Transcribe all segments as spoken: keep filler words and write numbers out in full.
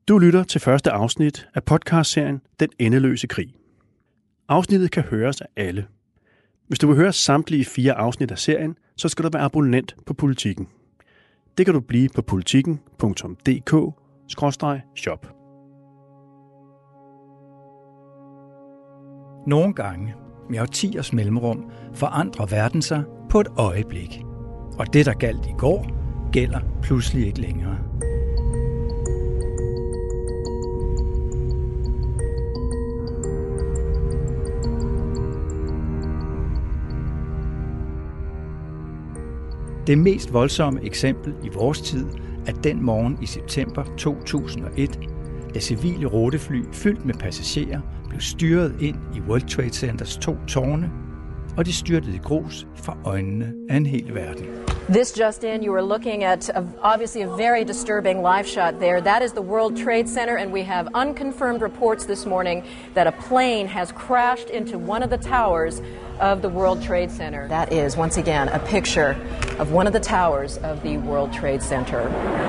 Du lytter til første afsnit af podcastserien Den Endeløse Krig. Afsnittet kan høres af alle. Hvis du vil høre samtlige fire afsnit af serien, så skal du være abonnent på Politiken. Det kan du blive på politiken punktum d k skråstreg shop. Nogle gange, med årtiers mellemrum, forandrer verden sig på et øjeblik. Og det, der galt i går, gælder pludselig ikke længere. Det mest voldsomme eksempel i vores tid er den morgen i september to tusind og et, da civile rutefly fyldt med passagerer blev styret ind i World Trade Centers to tårne, og de styrtede i grus fra øjnene af en hel verden. This just in, you are looking at a, obviously a very disturbing live shot there. That is the World Trade Center, and we have unconfirmed reports this morning that a plane has crashed into one of the towers of the World Trade Center. That is, once again, a picture of one of the towers of the World Trade Center.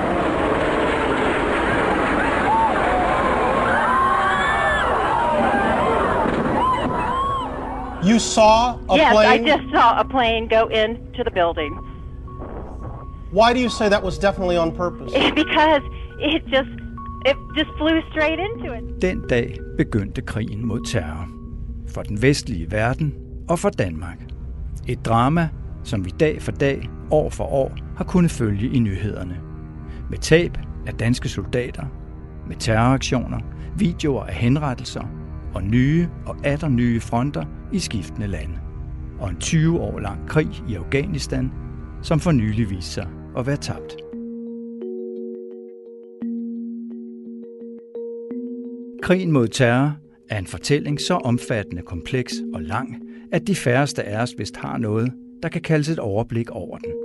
You saw a yes, plane? Yes, I just saw a plane go into the building. Why do you say that was definitely on purpose? Because it just it just flew straight into it. Den dag begyndte krigen mod terror. For den vestlige verden og for Danmark. Et drama, som vi dag for dag, år for år, har kunnet følge i nyhederne. Med tab af danske soldater, med terroraktioner, videoer af henrettelser og nye og atter nye fronter i skiftende lande. Og en tyve år lang krig i Afghanistan, som for nylig viste sig at være tabt. Krigen mod terror er en fortælling så omfattende, kompleks og lang, at de færreste af os vist har noget, der kan kaldes et overblik over den.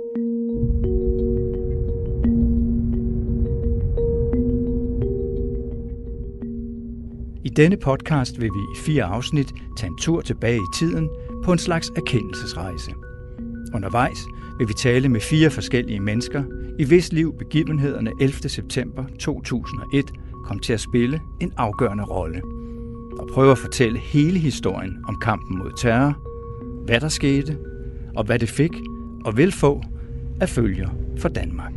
I denne podcast vil vi i fire afsnit tage en tur tilbage i tiden på en slags erkendelsesrejse. Undervejs vil vi tale med fire forskellige mennesker, i hvis liv begivenhederne ellevte september to tusind og et kom til at spille en afgørende rolle. Og prøve at fortælle hele historien om kampen mod terror, hvad der skete, og hvad det fik og vil få af følger for Danmark.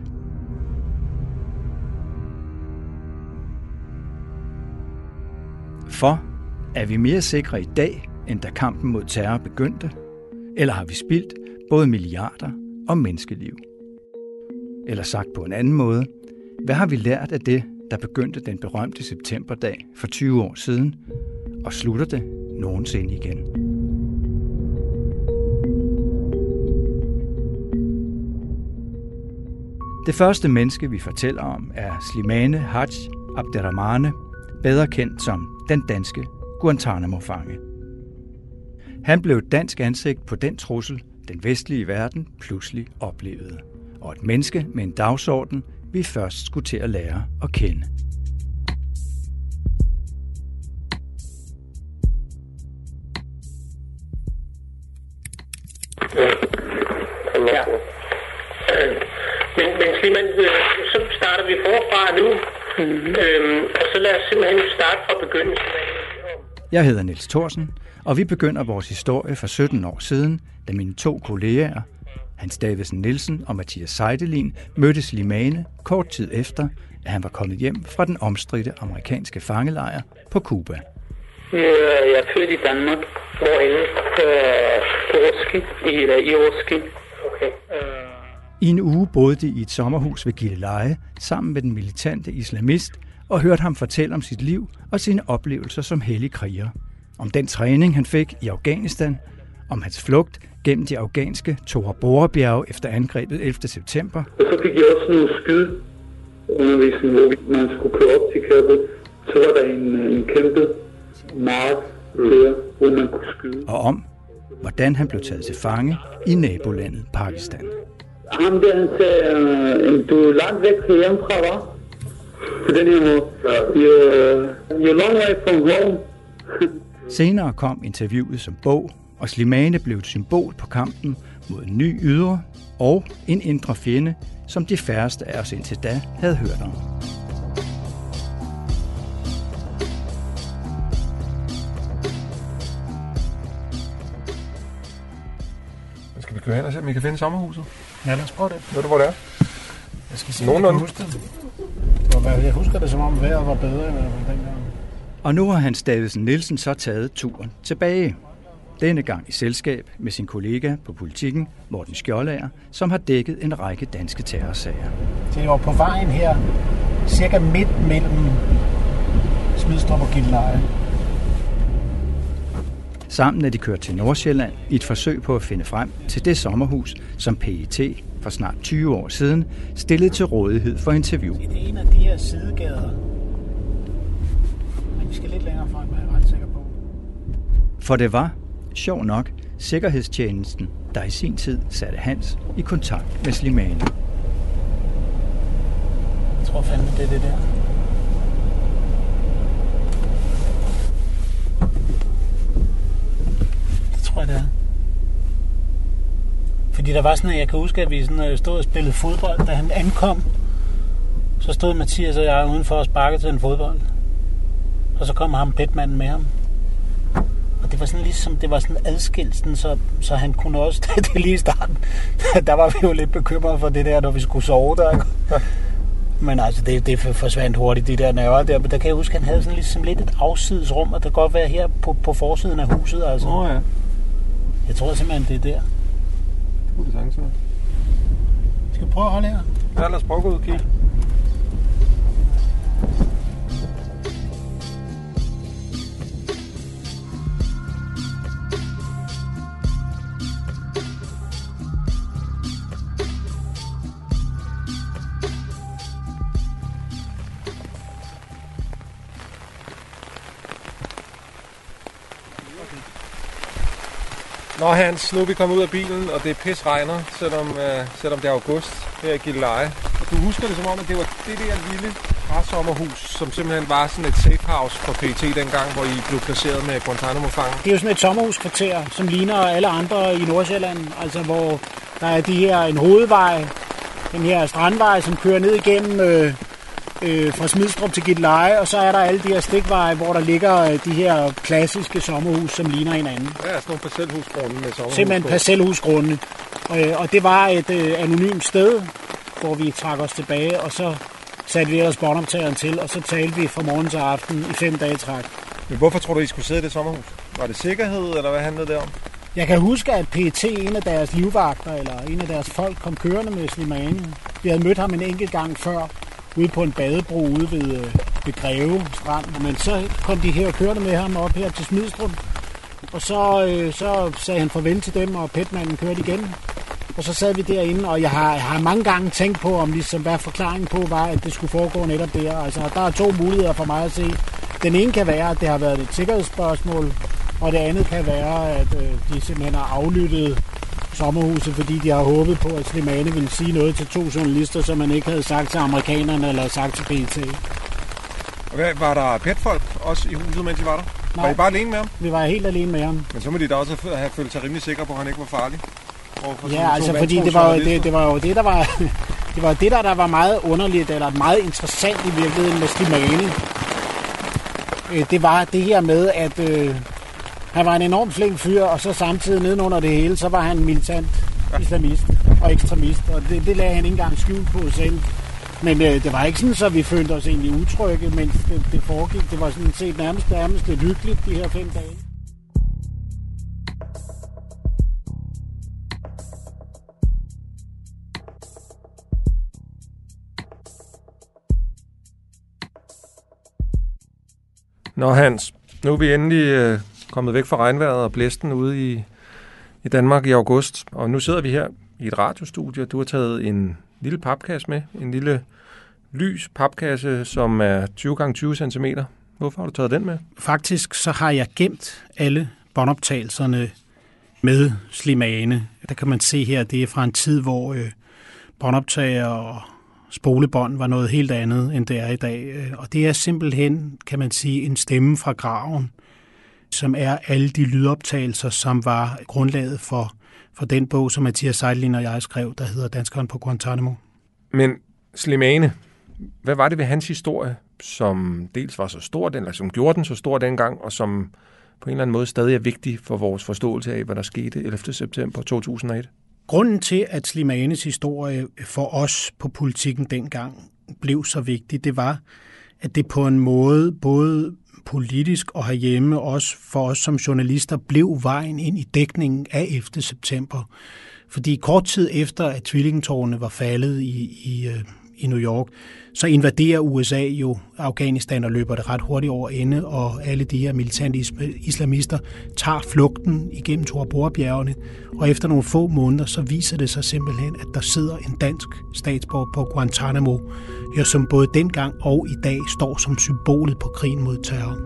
For er vi mere sikre i dag, end da kampen mod terror begyndte? Eller har vi spildt både milliarder og menneskeliv? Eller sagt på en anden måde, hvad har vi lært af det, der begyndte den berømte septemberdag for tyve år siden, og slutter det nogensinde igen? Det første menneske, vi fortæller om, er Slimane Haj Abderrahmane, bedre kendt som den danske Guantanamo-fange. Han blev et dansk ansigt på den trussel, den vestlige verden pludselig oplevede, og et menneske med en dagsorden, vi først skulle til at lære at kende. Ja. Men, men Slimane, så starter vi forfra nu, mm-hmm. øhm, og så lad os simpelthen starte fra begyndelsen. Jeg hedder Niels Thorsen, og vi begynder vores historie for sytten år siden, da mine to kolleger, Hans Davidsen Nielsen og Mathias Seidelin, mødte Slimane kort tid efter, at han var kommet hjem fra den omstridte amerikanske fangelejr på Cuba. Jeg er født i Danmark, hvorhenne? På Roskilde, i, i Roskilde. Okay. I en uge boede de i et sommerhus ved Gilleleje sammen med den militante islamist og hørte ham fortælle om sit liv og sine oplevelser som hellig kriger. Om den træning, han fik i Afghanistan, om hans flugt gennem de afghanske Tora Bora-bjerge efter angrebet ellevte september. Og så fik jeg også noget skydeundervisning, hvor man skulle køre op til Kabul. Så var der en, en kæmpe mark der, hvor man kunne skyde. Og om, hvordan han blev taget til fange i nabolandet Pakistan. Ham der, han sagde, du er langt væk fra hjemmefra, hva'? På den her måde. You're, you're long way from home. Senere kom interviewet som bog, og Slimane blev et symbol på kampen mod en ny ydre og en indre fjende, som de færreste af os indtil da havde hørt om. skal vi hen og se, om vi kan finde sommerhuset? Ja, lad os prøve det. Ved du, hvor det er? Jeg skal sige, Nogenlunde. Jeg kan huske det. Jeg husker det, som om vejret var bedre end dengang. Og nu har Hans Davidsen Nielsen så taget turen tilbage. Denne gang i selskab med sin kollega på Politikken, Morten Skjoldager, som har dækket en række danske terrorsager. Det var på vejen her, cirka midt mellem Smidstrup og Gilleleje. Sammen er de kørt til Nordsjælland i et forsøg på at finde frem til det sommerhus, som P E T for snart tyve år siden stillede til rådighed for interview. Det er en af de her sidegader. Men vi skal lidt længere frem, er jeg ret sikker på. For det var, sjov nok, Sikkerhedstjenesten, der i sin tid satte Hans i kontakt med Slimane. Jeg tror fandme, det er det der. Det tror jeg, det er. Fordi der var sådan, at jeg kan huske, at vi sådan stod og spillede fodbold, da han ankom. Så stod Mathias og jeg udenfor og sparkede til en fodbold. Og så kom ham petmanden med ham. Og det var sådan ligesom, det var sådan adskillelsen, så, så han kunne også, det lige i starten, der var vi jo lidt bekymrede for det der, når vi skulle sove der. Men altså, det, det forsvandt hurtigt, de der nerver der. Men der kan jeg huske, at han havde sådan ligesom lidt et afsidesrum, og det kan godt være her på, på forsiden af huset, altså. Åh oh, ja. Jeg tror simpelthen, det er der. Det kunne det sagtens være. Skal vi prøve at holde her? Ja, lad os prøve at gå ud og kigge. Nå Hans, nu er vi kommet ud af bilen, og det er pis regner, selvom, øh, selvom det er august her i Gilleleje. Du husker det som om, at det var det der lille parsommerhus, som simpelthen var sådan et safe house for P E T dengang, hvor I blev placeret med Guantanamo-fangen. Det er jo sådan et sommerhuskvarter, som ligner alle andre i Nordsjælland, altså hvor der er de her en hovedvej, den her strandvej, som kører ned igennem øh, øh, fra Smidstrup til Gilleleje, og så er der alle de her stikveje, hvor der ligger øh, de her klassiske sommerhus, som ligner hinanden. Ja, sådan nogle parcelhusgrunde med sommerhus. Simpelthen parcelhusgrunde. Og, øh, og det var et øh, anonymt sted, hvor vi trak os tilbage, og så satte vi ellers båndoptageren til, og så talte vi fra morgen til aften i fem dage træk. Men hvorfor tror du, I skulle sidde i det sommerhus? Var det sikkerhed, eller hvad handlede det om? Jeg kan huske, at P E T, en af deres livvagter, eller en af deres folk, kom kørende med Slimane. Vi havde mødt ham en enkelt gang før, ude på en badebro ude ved, ved Greve Strand. Men så kom de her og kørte med ham op her til Smidstrup. Og så, øh, så sagde han farvel til dem, og petmanden kørte igen. Og så sad vi derinde, og jeg har, jeg har mange gange tænkt på, om ligesom, hvad forklaringen på var, at det skulle foregå netop der. Altså, der er to muligheder for mig at se. Den ene kan være, at det har været et sikkerhedsspørgsmål, og det andet kan være, at øh, de simpelthen har aflyttet sommerhuset, fordi de har håbet på, at Slimane ville sige noget til to journalister, som man ikke havde sagt til amerikanerne eller sagt til P E T. Okay, var der petfolk også i huset, mens I var der? Nej, var I bare alene med ham? Vi var helt alene med ham. Men så må de da også have følt sig rimelig sikre på, at han ikke var farlig. Ja, altså fordi det var, jo, det, det var jo det, der var, det var det, der, der var meget underligt, eller meget interessant i virkeligheden med Slimane. Det var det her med, at øh, han var en enormt flink fyr, og så samtidig nedenunder det hele, så var han militant islamist og ekstremist, og det, det lagde han ikke engang skjult på selv. Men øh, det var ikke sådan, så vi følte os egentlig utrygge, mens det, det foregik. Det var sådan set nærmest, nærmest lidt hyggeligt de her fem dage. Nå Hans, nu er vi endelig øh, kommet væk fra regnvejret og blæsten ude i, i Danmark i august, og nu sidder vi her i et radiostudie, og du har taget en lille papkasse med, en lille lys papkasse, som er tyve gange tyve centimeter. Hvorfor har du taget den med? Faktisk så har jeg gemt alle båndoptagelserne med Slimane. Der kan man se her, det er fra en tid, hvor øh, båndoptager og spolebånd var noget helt andet, end det er i dag. Og det er simpelthen, kan man sige, en stemme fra graven, som er alle de lydoptagelser, som var grundlaget for, for den bog, som Mathias Seidelin og jeg skrev, der hedder Danskeren på Guantanamo. Men Slimane, hvad var det ved hans historie, som dels var så stor, eller som gjorde den så stor dengang, og som på en eller anden måde stadig er vigtig for vores forståelse af, hvad der skete ellevte september to tusind og et? Grunden til, at Slimanes historie for os på politikken dengang blev så vigtig, det var, at det på en måde, både politisk og herhjemme, også for os som journalister, blev vejen ind i dækningen af ellevte september. Fordi kort tid efter, at tvillingetårnene var faldet i, i, i New York, så invaderer U S A jo Afghanistan og løber det ret hurtigt over ende, og alle de her militante islamister tager flugten igennem Tora Bora-bjergene, og efter nogle få måneder, så viser det sig simpelthen, at der sidder en dansk statsborger på Guantanamo, jo, som både dengang og i dag står som symbolet på krigen mod terror.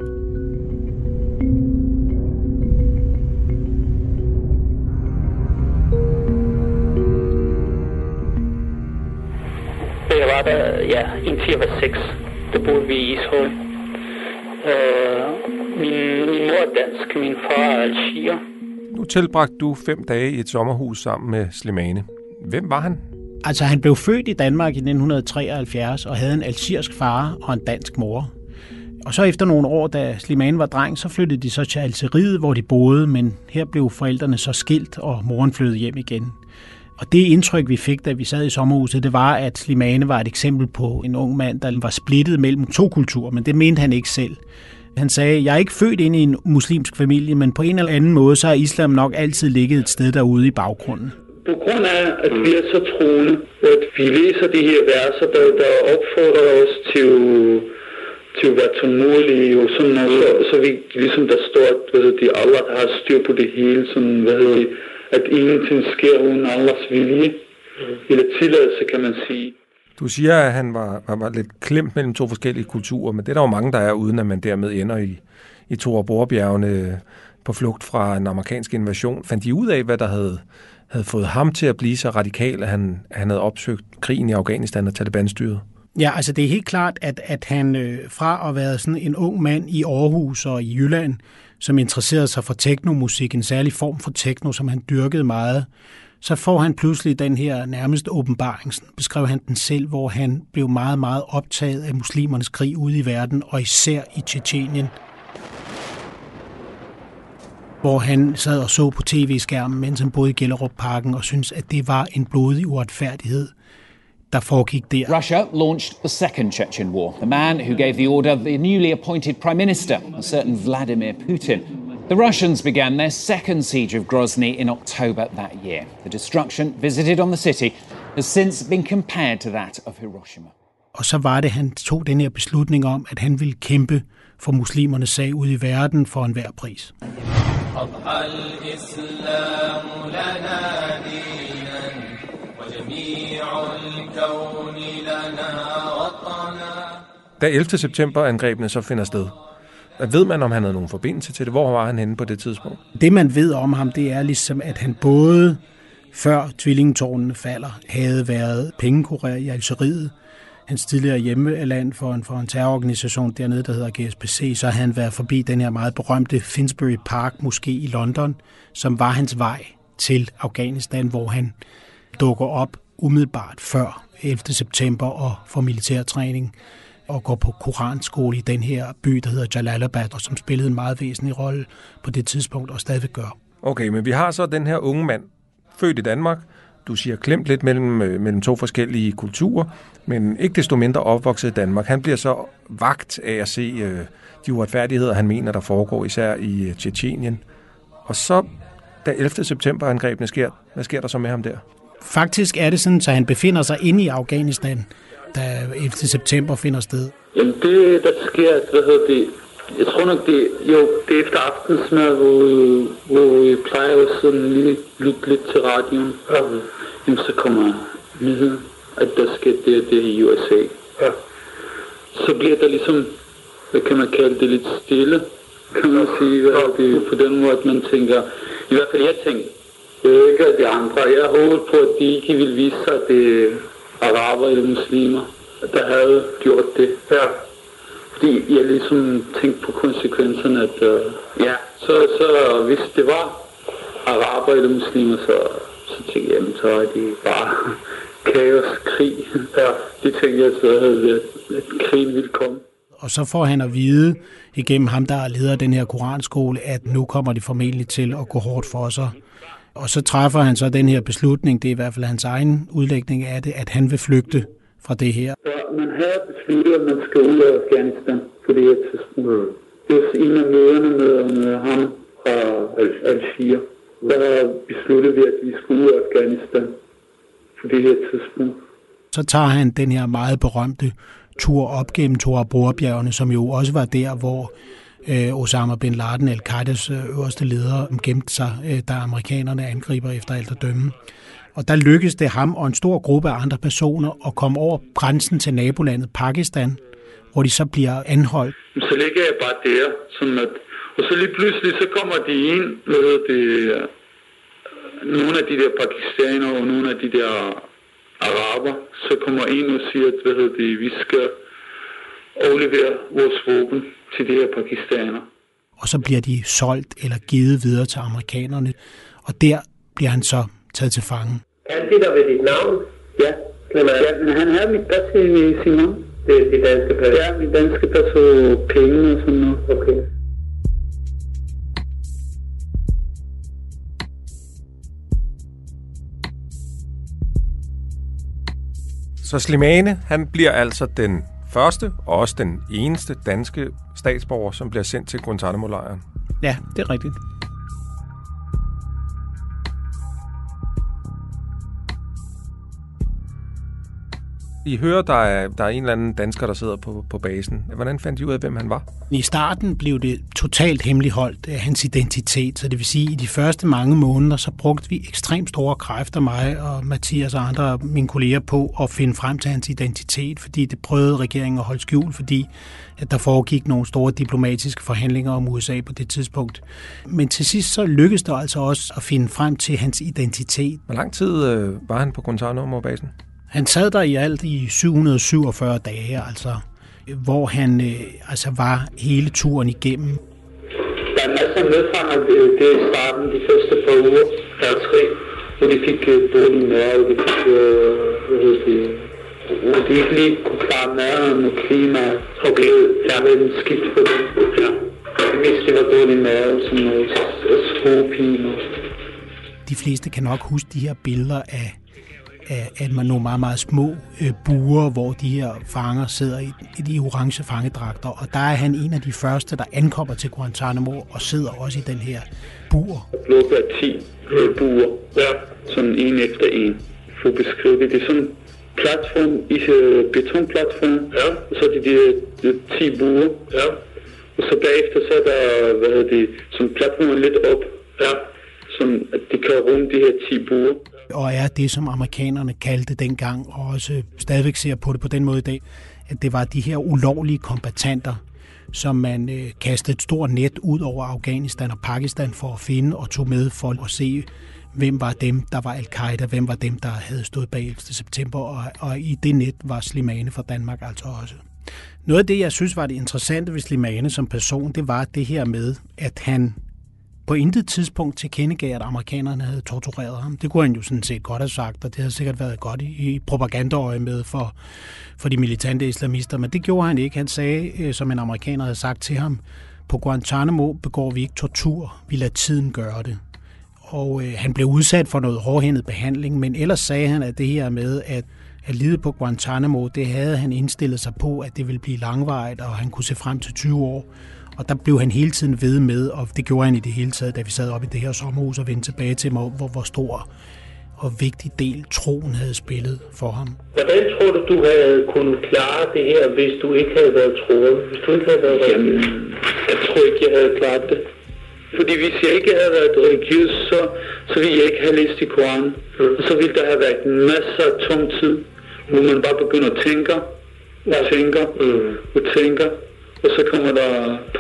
Jeg var der, ja, indtil jeg var seks. Der boede vi i Ishøj. Øh, min, min mor er dansk, min far er algier. Nu tilbragte du fem dage i et sommerhus sammen med Slimane. Hvem var han? Altså, han blev født i Danmark i nitten treoghalvfjerds og havde en algerisk far og en dansk mor. Og så efter nogle år, da Slimane var dreng, så flyttede de så til Algeriet, hvor de boede, men her blev forældrene så skilt, og moren flyttede hjem igen. Og det indtryk, vi fik, da vi sad i sommerhuset, det var, at Slimane var et eksempel på en ung mand, der var splittet mellem to kulturer, men det mente han ikke selv. Han sagde, jeg er ikke født ind i en muslimsk familie, men på en eller anden måde, så har islam nok altid ligget et sted derude i baggrunden. På grund af, at vi er så troende, at vi læser de her verser, der, der opfordrer os til, til at være tålmodige, og sådan noget, så, så vi, ligesom der står, at de Allah har styr på det hele, sådan, hvad hedder det, at ingenting sker uden Allahs vilje, eller tilladelse, kan man sige. Du siger, at han var, han var lidt klemt mellem to forskellige kulturer, men det er der jo mange, der er, uden at man dermed ender i, i Tora Bora-bjergene på flugt fra en amerikansk invasion. Fandt de ud af, hvad der havde, havde fået ham til at blive så radikal, at han, han havde opsøgt krigen i Afghanistan og Taliban-styret? Ja, altså det er helt klart, at, at han øh, fra at være sådan en ung mand i Aarhus og i Jylland, som interesserede sig for teknomusik, en særlig form for techno, som han dyrkede meget, så får han pludselig den her nærmest åbenbaring, beskrev han den selv, hvor han blev meget, meget optaget af muslimernes krig ude i verden, og især i Tjetjenien, hvor han sad og så på tv-skærmen, mens han boede i Gellerupparken, og syntes, at det var en blodig uretfærdighed, der foregik der. Russia launched the second Chechen war. The man who gave the order, the newly appointed prime minister, a certain Vladimir Putin. The Russians began their second siege of Grozny in October that year. The destruction visited on the city has since been compared to that of Hiroshima. Og så var det, han tog den her beslutning om, at han ville kæmpe for muslimernes sag ude i verden for enhver pris. Da ellevte september-angrebene så finder sted, ved man, om han havde nogen forbindelse til det? Hvor var han henne på det tidspunkt? Det, man ved om ham, det er ligesom, at han både før tvillingetårnene falder, havde været pengekurer i Algeriet. Hans tidligere hjemmeland for en, for en terrororganisation dernede, der hedder G S P C, så havde han været forbi den her meget berømte Finsbury Park moské i London, som var hans vej til Afghanistan, hvor han dukker op umiddelbart før ellevte september og får militærtræning og går på koranskole i den her by, der hedder Jalalabad, og som spillede en meget væsentlig rolle på det tidspunkt og stadigvæk gør. Okay, men vi har så den her unge mand, født i Danmark. Du siger klemt lidt mellem, mellem to forskellige kulturer, men ikke desto mindre opvokset i Danmark. Han bliver så vagt af at se øh, de uretfærdigheder, han mener, der foregår især i øh, Tjetjenien. Og så, da ellevte september-angrebene sker, hvad sker der så med ham der? Faktisk er det sådan, at han befinder sig inde i Afghanistan, da ellevte september finder sted. Jamen det, der sker, hvad hedder det, jeg tror nok, det, jo, det er efter aftensmad, hvor, hvor vi plejer at sådan lige lytte lidt til radioen. Ja. Jamen så kommer nyheden, at der sker det det i U S A. Ja. Så bliver der ligesom, hvad kan man kalde det, lidt stille, kan man sige, hvad ja. Det, på den måde, at man tænker, i hvert fald jeg tænker, jeg ved ikke, at de andre, jeg håbede på, at de ikke ville vise sig, at det er araber eller muslimer, der havde gjort det. Ja. Fordi jeg ligesom tænkte på konsekvenserne, at uh, ja, så, så hvis det var araber eller muslimer, så, så tænkte jeg, så er de bare kaos, krig. Ja, det tænkte jeg, så havde at krigen ville komme. Og så får han at vide igennem ham, der leder den her koranskole, at nu kommer de formentlig til at gå hårdt for sig. Og så træffer han så den her beslutning, det er i hvert fald hans egen udlægning af det, at han vil flygte fra det her. Ja, man havde besluttet, at man skal ud af Afghanistan på det her tidspunkt. Det var en af møderne med, med ham fra Algier. Der besluttede vi, at vi skulle ud af Afghanistan på det her tidspunkt. Så tager han den her meget berømte tur op gennem Tora Bora-bjergene, som jo også var der, hvor øh, Osama bin Laden, al-Qaidas øh, øverste leder, gemte sig, øh, da amerikanerne angriber efter alt at dømme. Og der lykkedes det ham og en stor gruppe af andre personer at komme over grænsen til nabolandet Pakistan, hvor de så bliver anholdt. Så ligger jeg bare der, sådan at, og så lige pludselig så kommer de ind, hvad hedder det, nogle af de der pakistanere og nogle af de der araber, så kommer ind og siger, at hvad hedder det, vi skal overlevere vores våben til de her pakistanere. Og så bliver de solgt eller givet videre til amerikanerne, og der bliver han så taget til fange. Han sitter ved dit navn? Ja, ja, men han havde mit pas i sin hånd. Det er det danske pas? Ja, mit danske pas og penge og sådan noget. Okay. Så Slimane, han bliver altså den første og også den eneste danske statsborger, som bliver sendt til Guantanamo-lejren. Ja, det er rigtigt. I hører, der er, der er en eller anden dansker, der sidder på, på basen. Hvordan fandt I ud af, hvem han var? I starten blev det totalt hemmeligholdt af hans identitet, så det vil sige, at i de første mange måneder, så brugte vi ekstremt store kræfter, mig og Mathias og andre mine kolleger, på at finde frem til hans identitet, fordi det prøvede regeringen at holde skjult, fordi at der foregik nogle store diplomatiske forhandlinger om U S A på det tidspunkt. Men til sidst så lykkedes det altså også at finde frem til hans identitet. Hvor lang tid øh, var han på Guantanamo-basen? Han sad der i alt i syv hundrede syvogfyrre dage, altså, hvor han øh, altså var hele turen igennem. Der er masser af medfanger, det er starten, de første par uger, der er tre, hvor de fik dårlig mad, og de fik, øh, hvad hedder det, hvor de ikke lige kunne klare maden og klima, og der var en skift for dem. Ja. Det meste det var dårlig mad, sådan noget, skruepine. De fleste kan nok huske de her billeder af at man nogle meget, meget små øh, buer, hvor de her fanger sidder i, i de orange fangedragter, og der er han en af de første, der ankommer til Guantanamo og sidder også i den her bur. Lukket af ti øh, buer, ja. Sådan en efter en, for at beskrive det. Det er sådan en platform, i øh, betonplatform, ja. Og så er det de, de ti buer, ja. Og så bagefter så er der, hvad hedder det, sådan platformen lidt op, ja. Sådan at de kan rumme de her ti buer. Og er det, som amerikanerne kaldte dengang, og også stadigvæk ser på det på den måde i dag, at det var de her ulovlige kombattanter, som man øh, kastede et stort net ud over Afghanistan og Pakistan for at finde og tog med for at se, hvem var dem, der var al-Qaida, hvem var dem, der havde stået bag ellevte september, og, og i det net var Slimane fra Danmark altså også. Noget af det, jeg synes var det interessante ved Slimane som person, det var det her med, at han på intet tidspunkt tilkendegav, at amerikanerne havde tortureret ham. Det kunne han jo sådan set godt have sagt, og det havde sikkert været godt i, i propagandaøje med for, for de militante islamister, men det gjorde han ikke. Han sagde, øh, som en amerikaner havde sagt til ham, på Guantanamo begår vi ikke tortur, vi lader tiden gøre det. Og øh, han blev udsat for noget hårdhændet behandling, men ellers sagde han, at det her med, at at lide på Guantanamo, det havde han indstillet sig på, at det ville blive langvarigt, og han kunne se frem til tyve år. Og der blev han hele tiden ved med, og det gjorde han i det hele taget, da vi sad op i det her sommerhus og vendte tilbage til, hvor, hvor stor og vigtig del troen havde spillet for ham. Hvordan tror du, du havde kunnet klare det her, hvis du ikke havde været troet? Hvis du ikke havde været religiøs? Jeg tror ikke, jeg havde klaret det. Fordi hvis jeg ikke havde været religiøs, så, så ville jeg ikke have læst i Koranen. Mm. Og så ville der have været masser af tung tid, hvor man bare begynder at tænke, og tænker, mm. og tænker. Og så kommer der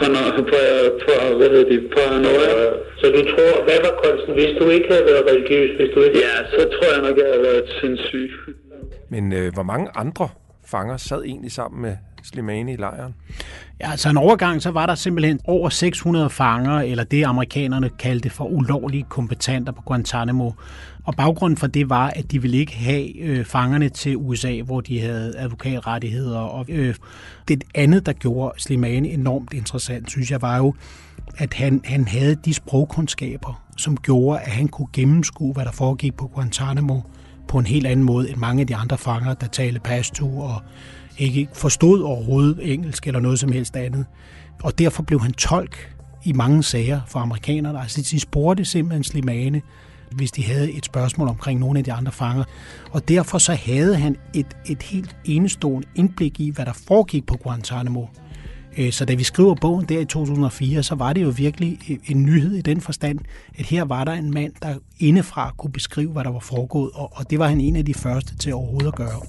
par, hvad hedder det, paranoia. Så du tror, hvad var konsten, hvis du ikke havde været religiøs? Hvis du ikke... Ja, så tror jeg nok, jeg havde været sindssyg. Men øh, hvor mange andre fanger sad egentlig sammen med Slimane i lejren? Ja, altså en overgang, så var der simpelthen over seks hundrede fanger, eller det amerikanerne kaldte for ulovlige kombattanter på Guantanamo. Og baggrunden for det var, at de ville ikke have øh, fangerne til U S A, hvor de havde advokatrettigheder. Og øh, det andet, der gjorde Slimane enormt interessant, synes jeg, var jo, at han, han havde de sprogkundskaber, som gjorde, at han kunne gennemskue, hvad der foregik på Guantanamo på en helt anden måde end mange af de andre fanger, der talte pashto og ikke forstod overhovedet engelsk eller noget som helst andet. Og derfor blev han tolk i mange sager for amerikanerne. Altså de spurgte simpelthen Slimane, hvis de havde et spørgsmål omkring nogle af de andre fanger. Og derfor så havde han et, et helt enestående indblik i, hvad der foregik på Guantanamo. Så da vi skriver bogen der i to tusind og fire, så var det jo virkelig en nyhed i den forstand, at her var der en mand, der indefra kunne beskrive, hvad der var foregået, og det var han en af de første til overhovedet at gøre.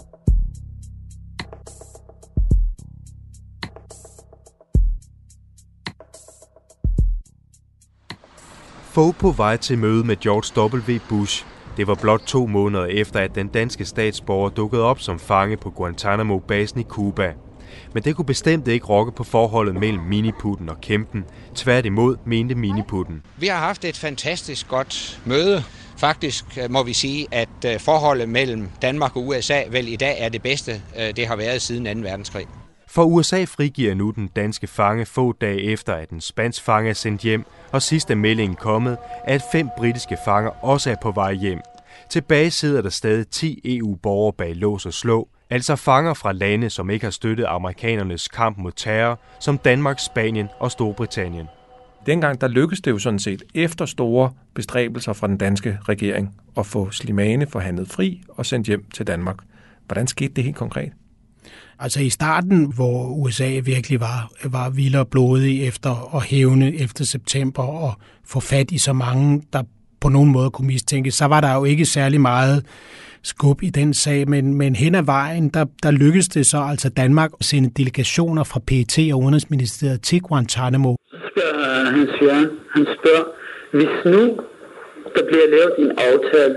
Fogh på vej til møde med George W. Bush. Det var blot to måneder efter, at den danske statsborger dukkede op som fange på Guantanamo-basen i Cuba. Men det kunne bestemt ikke rokke på forholdet mellem Miniputten og Kempen. Tværtimod mente Miniputten. Vi har haft et fantastisk godt møde. Faktisk må vi sige, at forholdet mellem Danmark og U S A vel i dag er det bedste, det har været siden anden verdenskrig. For U S A frigiver nu den danske fange få dage efter, at en spansk fange er sendt hjem, og sidste melding kommet, at fem britiske fanger også er på vej hjem. Tilbage sidder der stadig ti E U-borgere bag lås og slå, altså fanger fra lande, som ikke har støttet amerikanernes kamp mod terror, som Danmark, Spanien og Storbritannien. Dengang der lykkedes det jo sådan set efter store bestræbelser fra den danske regering at få Slimane forhandlet fri og sendt hjem til Danmark. Hvordan skete det helt konkret? Altså i starten, hvor U S A virkelig var, var vild og blodig efter at hævne ellevte september og få fat i så mange, der på nogen måde kunne mistænkes, så var der jo ikke særlig meget skub i den sag, men, men hen ad vejen, der, der lykkedes det så altså Danmark at sende delegationer fra P E T og Udenrigsministeriet til Guantanamo. Så spørger Hans Jørgen, han spørger, hvis nu der bliver lavet en aftale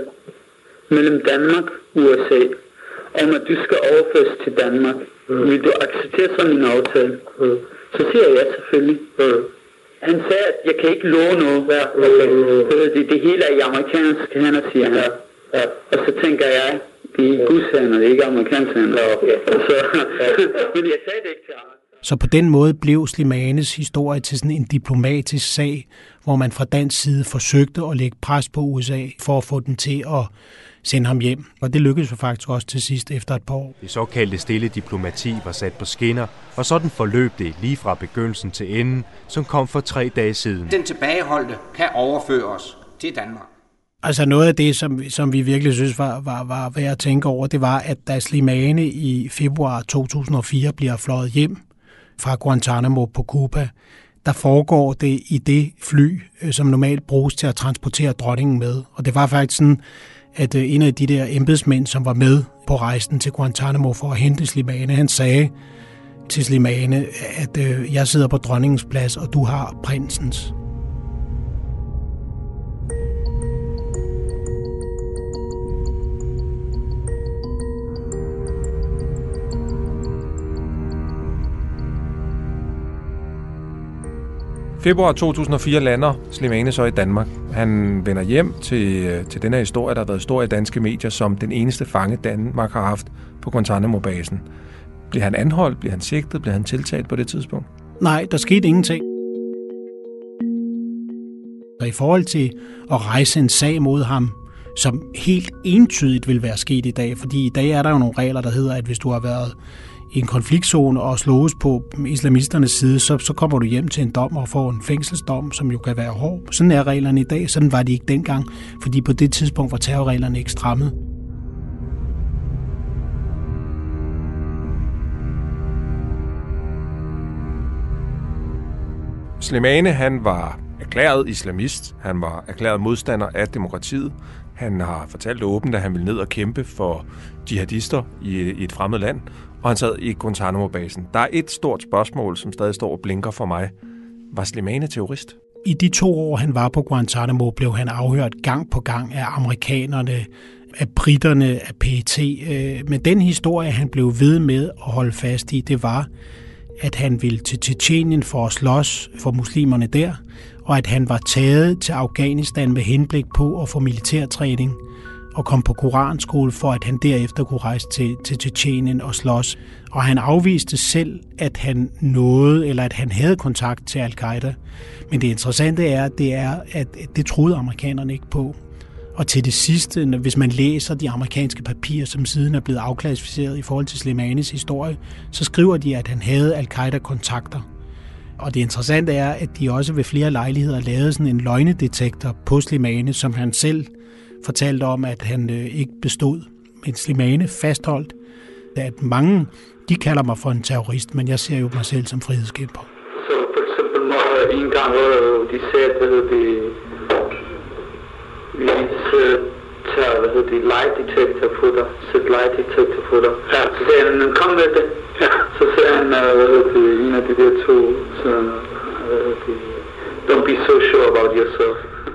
mellem Danmark og U S A, om at du skal overføres til Danmark, mm. vil du acceptere sådan en aftale? Mm. Så siger jeg selvfølgelig. Mm. Han sagde, at jeg kan ikke love noget. Ja, okay. mm. det, det hele er i amerikanske hænder, siger han. Ja. Ja. Og så tænker jeg, det er Guds hænder, det er ikke amerikanske hænder. Ja, okay. Så, men jeg sagde det ikke til ham. Så på den måde blev Slimanes historie til sådan en diplomatisk sag, hvor man fra dansk side forsøgte at lægge pres på U S A for at få den til at sende ham hjem. Og det lykkedes jo faktisk også til sidst efter et par år. Det såkaldte stille diplomati var sat på skinner, og sådan forløb det lige fra begyndelsen til enden, som kom for tre dage siden. Den tilbageholdte kan overføres til Danmark. Altså noget af det, som, som vi virkelig synes var, var, var værd at tænke over, det var, at da Slimane i februar to tusind og fire bliver fløjet hjem fra Guantanamo på Cuba, der foregår det i det fly, som normalt bruges til at transportere dronningen med. Og det var faktisk sådan, at en af de der embedsmænd, som var med på rejsen til Guantanamo for at hente Slimane, han sagde til Slimane, at øh, jeg sidder på dronningens plads, og du har prinsens. Februar to tusind og fire lander Slimane så i Danmark. Han vender hjem til, til den her historie, der har været stor i danske medier, som den eneste fange Danmark har haft på Guantanamo-basen. Bliver han anholdt? Bliver han sigtet? Bliver han tiltalt på det tidspunkt? Nej, der skete ingenting. Og i forhold til at rejse en sag mod ham, som helt entydigt vil være sket i dag, fordi i dag er der jo nogle regler, der hedder, at hvis du har været i en konfliktzone og slås på islamisternes side, så, så kommer du hjem til en dom og får en fængselsdom, som jo kan være hård. Sådan er reglerne i dag, sådan var de ikke dengang, fordi på det tidspunkt var terrorreglerne ikke strammet. Slimane, han var erklæret islamist, han var erklæret modstander af demokratiet. Han har fortalt åbent, at han ville ned og kæmpe for jihadister i, i et fremmed land, og han sad i Guantanamo-basen. Der er et stort spørgsmål, som stadig står og blinker for mig. Var Slimane terrorist? I de to år, han var på Guantanamo, blev han afhørt gang på gang af amerikanerne, af britterne, af P E T. Men den historie, han blev ved med at holde fast i, det var, at han ville til Tjetjenien for at slås for muslimerne der, og at han var taget til Afghanistan med henblik på at få militærtræning. og kom på koranskole, for at han derefter kunne rejse til, til Tjetjenien og slås. Og han afviste selv, at han nåede, eller at han havde kontakt til al-Qaida. Men det interessante er, det er, at det troede amerikanerne ikke på. Og til det sidste, hvis man læser de amerikanske papirer, som siden er blevet afklassificeret i forhold til Slimani's historie, så skriver de, at han havde al-Qaida-kontakter. Og det interessante er, at de også ved flere lejligheder lavede sådan en løgnedetektor på Slimani, som han selv fortalte om, at han øh, ikke bestod. Men Slimani fastholdt, at mange, de kalder mig for en terrorist, men jeg ser jo mig selv som frihedskæmper. Så for eksempel når en gang, hvor de sagde, at hvad hedder det, vi tager, hvad hedder det, lie detector på dig, sæt lie detector på dig. Ja, så sagde han, kom med det. Ja, så sagde han, hvad hedder det, en af de der to, så, hvad hedder det, don't be so sure about yourself.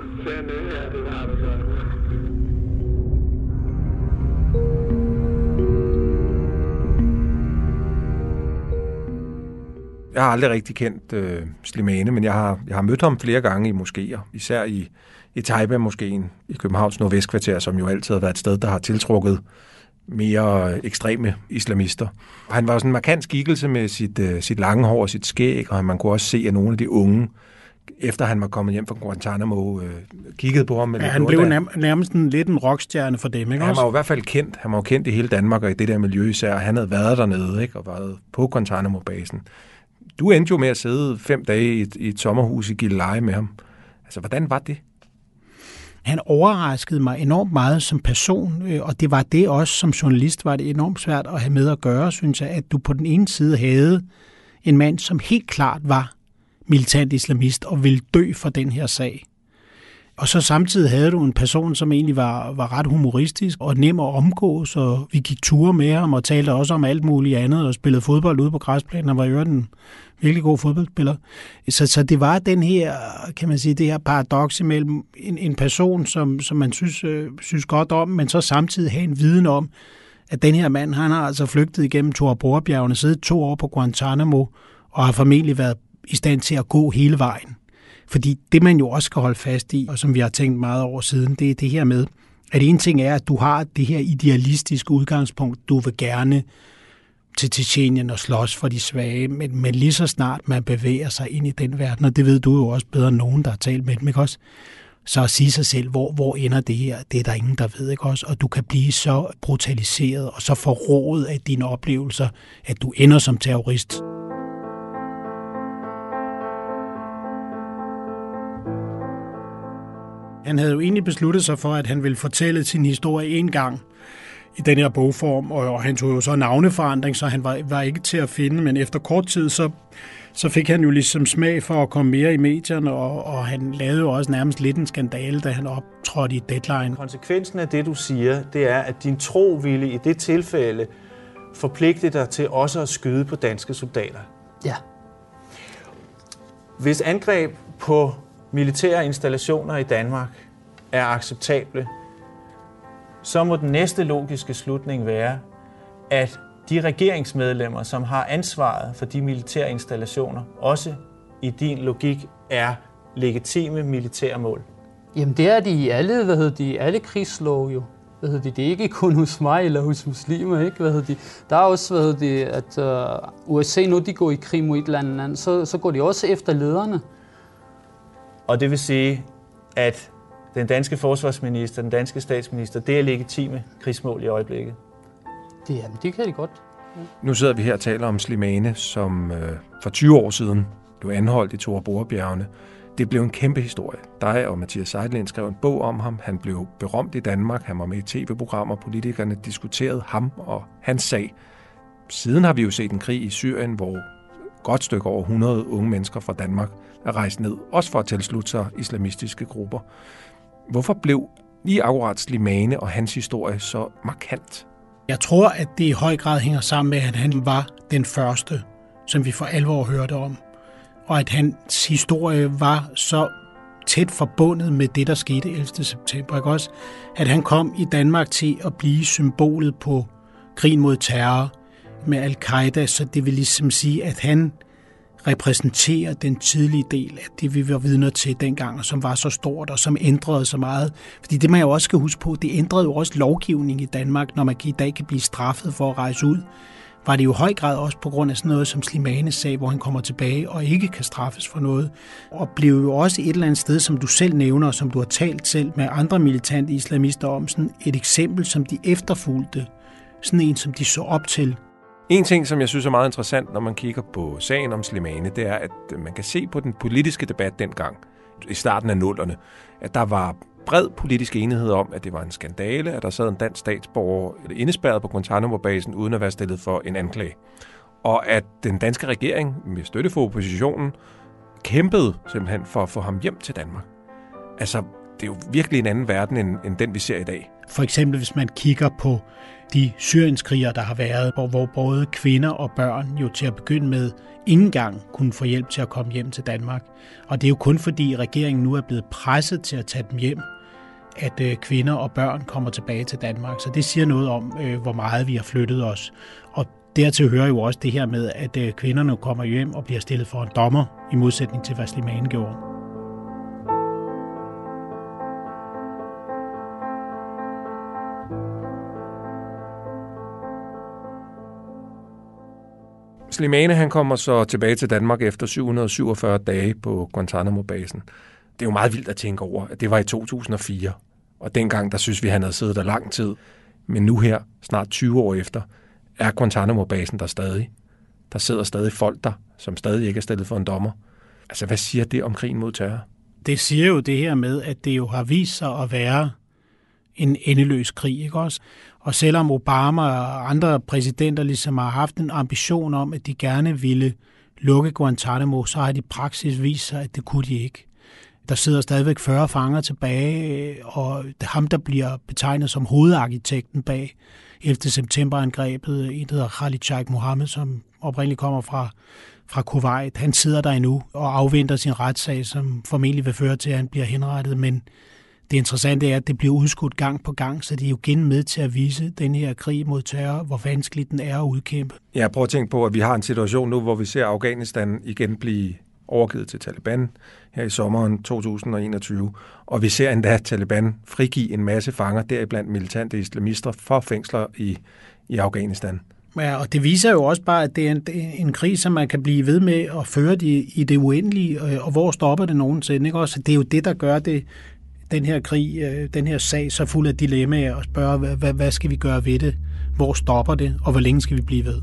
Jeg har aldrig rigtig kendt øh, Slimane, men jeg har, jeg har mødt ham flere gange i moskéer, især i, i Taiba-moskeen i Københavns Nordvestkvarter, som jo altid har været et sted, der har tiltrukket mere ekstreme islamister. Han var sådan en markant skikkelse med sit, øh, sit lange hår og sit skæg, og man kunne også se, at nogle af de unge, efter han var kommet hjem fra Guantanamo, øh, kiggede på ham. Med ja, han blev nærm- nærmest en, lidt en rockstjerne for dem, ikke Han også? var jo i hvert fald kendt. Han var jo kendt i hele Danmark og i det der miljø især. Han havde været dernede, ikke, og været på Guantanamo-basen. Du endte jo med at sidde fem dage i et, i et sommerhus i Gilleleje med ham. Altså, hvordan var det? Han overraskede mig enormt meget som person, og det var det også som journalist, var det enormt svært at have med at gøre, synes jeg, at du på den ene side havde en mand, som helt klart var militant islamist og ville dø for den her sag. Og så samtidig havde du en person, som egentlig var, var ret humoristisk og nem at omgås, og vi gik ture med ham og talte også om alt muligt andet og spillede fodbold ude på græsplænen. Han var jo en virkelig god fodboldspiller. Så, så det var den her, kan man sige, det her paradoks imellem en, en person, som, som man synes, øh, synes godt om, men så samtidig have en viden om, at den her mand, han har altså flygtet igennem Tora Bora-bjergene, siddet to år på Guantanamo og har formentlig været i stand til at gå hele vejen. Fordi det, man jo også skal holde fast i, og som vi har tænkt meget over siden, det er det her med, at en ting er, at du har det her idealistiske udgangspunkt, du vil gerne til Tjetjenien og slås for de svage, men, men lige så snart man bevæger sig ind i den verden, og det ved du jo også bedre end nogen, der har talt med dem, ikke også? Så at sige sig selv, hvor, hvor ender det her, det er der ingen, der ved, ikke også? Og du kan blive så brutaliseret og så forrådet af dine oplevelser, at du ender som terrorist. Han havde jo egentlig besluttet sig for, at han ville fortælle sin historie en gang i den her bogform, og han tog jo så navneforandring, så han var, var ikke til at finde, men efter kort tid, så, så fik han jo ligesom smag for at komme mere i medierne, og, og han lavede jo også nærmest lidt en skandale, da han optrådte i Deadline. Konsekvensen af det, du siger, det er, at din tro ville i det tilfælde forpligte dig til også at skyde på danske soldater. Ja. Hvis angreb på militære installationer i Danmark er acceptable, så må den næste logiske slutning være, at de regeringsmedlemmer, som har ansvaret for de militære installationer, også i din logik er legitime militære mål. Jamen det er de i alle, hvad hedder de, alle krigslove jo. Hvad hedder de, det er ikke kun hos mig eller hos muslimer, ikke? Hvad hedder de, der er også, hvad hedder de, at uh, U S A, når de går i krig mod et eller andet, så, så går de også efter lederne. Og det vil sige, at den danske forsvarsminister, den danske statsminister, det er legitime krigsmål i øjeblikket. Det, jamen, det kan de godt. Ja. Nu sidder vi her og taler om Slimane, som øh, for tyve år siden blev anholdt i Tora Bora-bjergene. Det blev en kæmpe historie. Dig og Mathias Seidlin skrev en bog om ham. Han blev berømt i Danmark. Han var med i tv-programmer. Politikerne diskuterede ham og hans sag. Siden har vi jo set en krig i Syrien, hvor godt stykke over hundrede unge mennesker fra Danmark er rejst ned, også for at tilslutte sig islamistiske grupper. Hvorfor blev lige akkurat Slimane og hans historie så markant? Jeg tror, at det i høj grad hænger sammen med, at han var den første, som vi for alvor hørte om. Og at hans historie var så tæt forbundet med det, der skete ellevte september. Ikke også? At han kom i Danmark til at blive symbolet på krigen mod terror med al-Qaida, så det vil ligesom sige, at han repræsenterer den tidlige del af det, vi var vidner til dengang, som var så stort og som ændrede så meget. Fordi det, man jo også skal huske på, det ændrede jo også lovgivning i Danmark, når man i dag kan blive straffet for at rejse ud. Var det jo i høj grad også på grund af sådan noget som Slimanes sag, hvor han kommer tilbage og ikke kan straffes for noget. Og blev jo også et eller andet sted, som du selv nævner, som du har talt selv med andre militante islamister om, sådan et eksempel, som de efterfulgte. Sådan en, som de så op til. En ting, som jeg synes er meget interessant, når man kigger på sagen om Slimane, det er, at man kan se på den politiske debat dengang, i starten af nullerne, at der var bred politisk enighed om, at det var en skandale, at der sad en dansk statsborger indespærret på Guantanamo-basen, uden at være stillet for en anklage. Og at den danske regering, med støtte for oppositionen, kæmpede simpelthen for at få ham hjem til Danmark. Altså, det er jo virkelig en anden verden, end, end den, vi ser i dag. For eksempel, hvis man kigger på de syrienskrigere, der har været, hvor både kvinder og børn jo til at begynde med ikke engang kunne få hjælp til at komme hjem til Danmark. Og det er jo kun fordi regeringen nu er blevet presset til at tage dem hjem, at øh, kvinder og børn kommer tilbage til Danmark. Så det siger noget om, øh, hvor meget vi har flyttet os. Og dertil hører jo også det her med, at øh, kvinderne kommer hjem og bliver stillet for en dommer, i modsætning til, hvad Slimane gjorde. Slimane, han kommer så tilbage til Danmark efter syv hundrede og syvogfyrre dage på Guantanamo-basen. Det er jo meget vildt at tænke over, at det var i to tusind og fire. Og dengang, der synes vi, han havde siddet der lang tid. Men nu her, snart tyve år efter, er Guantanamo-basen der stadig. Der sidder stadig folk der, som stadig ikke er stillet for en dommer. Altså, hvad siger det om krigen mod terror? Det siger jo det her med, at det jo har vist sig at være en endeløs krig, ikke også? Og selvom Obama og andre præsidenter ligesom har haft en ambition om, at de gerne ville lukke Guantanamo, så har de i praksis vist sig, at det kunne de ikke. Der sidder stadigvæk fyrre fanger tilbage, og ham, der bliver betegnet som hovedarkitekten bag ellevte september-angrebet, en der hedder Khalid Sheikh Mohammed, som oprindeligt kommer fra, fra Kuwait, han sidder der endnu og afventer sin retssag, som formentlig vil føre til, at han bliver henrettet, men det interessante er, at det bliver udskudt gang på gang, så det er jo igen med til at vise den her krig mod terror, hvor vanskeligt den er at udkæmpe. Jeg prøver at tænke på, at vi har en situation nu, hvor vi ser Afghanistan igen blive overgivet til Taliban her i sommeren to tusind og enogtyve, og vi ser endda Taliban frigive en masse fanger, deriblandt militante islamister, for fængsler i, i Afghanistan. Ja, og det viser jo også bare, at det er en, en krig, som man kan blive ved med at føre det i det uendelige, og hvor stopper det nogensinde, ikke også? Det er jo det, der gør det, den her krig, den her sag, så fuld af dilemmaer, og spørge, hvad, hvad skal vi gøre ved det? Hvor stopper det, og hvor længe skal vi blive ved?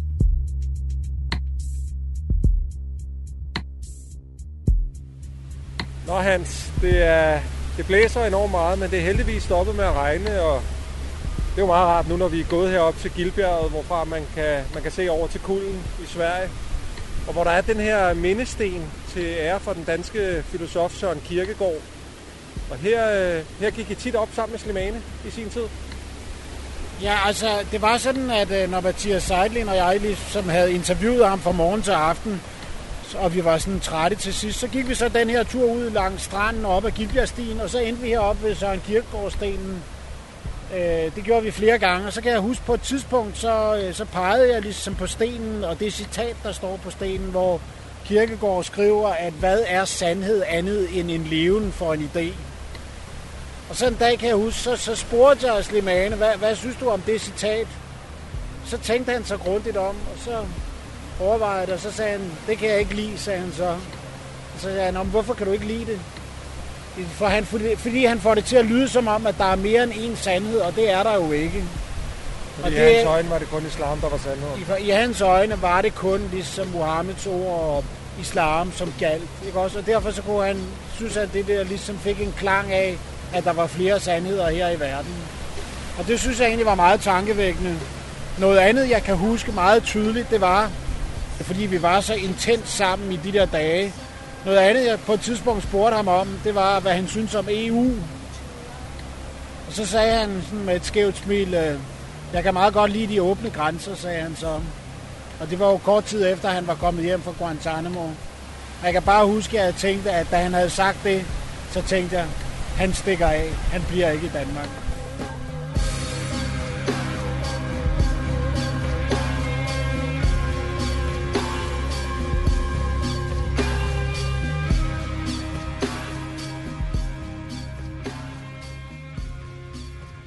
Nå Hans, det, er, det blæser enormt meget, men det er heldigvis stoppet med at regne, og det er jo meget rart nu, når vi er gået herop til Gilbjerget, hvorfra man kan, man kan se over til Kulden i Sverige, og hvor der er den her mindesten til ære for den danske filosof Søren Kierkegaard. Og her, her gik I tit op sammen med Slimane i sin tid? Ja, altså, det var sådan, at når Mathias Seidlin og jeg ligesom havde interviewet ham fra morgen til aften, og vi var sådan trætte til sidst, så gik vi så den her tur ud langs stranden op ad Gilbjergstien, og så endte vi heroppe ved Søren Kierkegaard-stenen. Det gjorde vi flere gange, og så kan jeg huske på et tidspunkt, så, så pegede jeg ligesom på stenen, og det citat, der står på stenen, hvor Kierkegaard skriver, at hvad er sandhed andet end en leven for en idé? Og så en dag kan jeg huske, så, så spurgte jeg Slimane, hvad, hvad synes du om det citat? Så tænkte han så grundigt om, og så overvejede det, og så sagde han, det kan jeg ikke lide, sagde han så. Og så sagde han, hvorfor kan du ikke lide det? For han, fordi han får det til at lyde som om, at der er mere end én sandhed, og det er der jo ikke. Og i det, hans øjne var det kun islam, der var sandhed? I, I hans øjne var det kun ligesom Muhammeds ord og islam, som galt. Ikke også? Og derfor så kunne han synes, at det der ligesom fik en klang af, at der var flere sandheder her i verden. Og det synes jeg egentlig var meget tankevækkende. Noget andet, jeg kan huske meget tydeligt, det var, fordi vi var så intens sammen i de der dage. Noget andet, jeg på et tidspunkt spurgte ham om, det var, hvad han synes om E U. Og så sagde han sådan med et skævt smil, jeg kan meget godt lide de åbne grænser, sagde han så. Og det var jo kort tid efter, han var kommet hjem fra Guantanamo. Og jeg kan bare huske, at jeg tænkte, at da han havde sagt det, så tænkte jeg, han stikker af. Han bliver ikke i Danmark.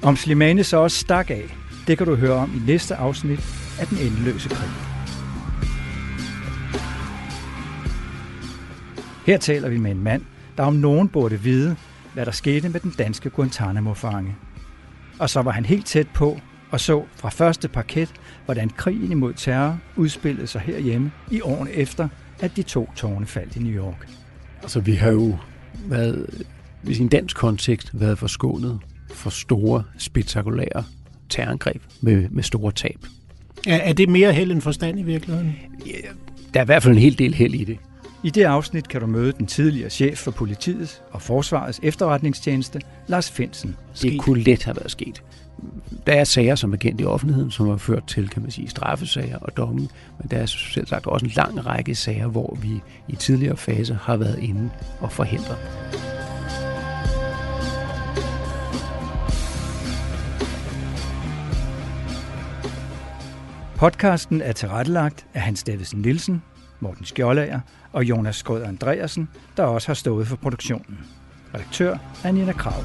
Om Slimane så også stak af, det kan du høre om i næste afsnit af Den Endeløse Krig. Her taler vi med en mand, der om nogen burde vide, hvad der skete med den danske Guantanamo-fange. Og så var han helt tæt på og så fra første parket, hvordan krigen imod terror udspillede sig herhjemme i årene efter, at de to tårne faldt i New York. Altså, vi har jo været, i en dansk kontekst, været forskånet for store, spektakulære terrorangreb med, med store tab. Er, er det mere held end forstand i virkeligheden? Ja, der er i hvert fald en hel del held i det. I det afsnit kan du møde den tidligere chef for politiets og forsvarets efterretningstjeneste, Lars Findsen. Det kunne let have været sket. Der er sager, som er kendt i offentligheden, som har ført til, kan man sige, straffesager og domme, men der er selv sagt også en lang række sager, hvor vi i tidligere faser har været inde og forhindre. Podcasten er tilrettelagt af Hans Davidsen Nielsen, Morten Skjoldager og Jonas Skrøder Andreasen, der også har stået for produktionen. Redaktør er Nina Krav.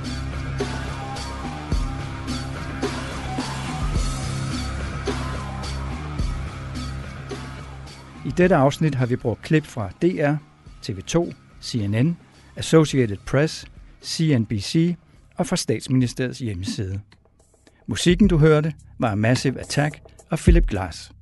I dette afsnit har vi brugt klip fra D R, T V to, C N N, Associated Press, C N B C og fra Statsministeriets hjemmeside. Musikken, du hørte, var Massive Attack og Philip Glass.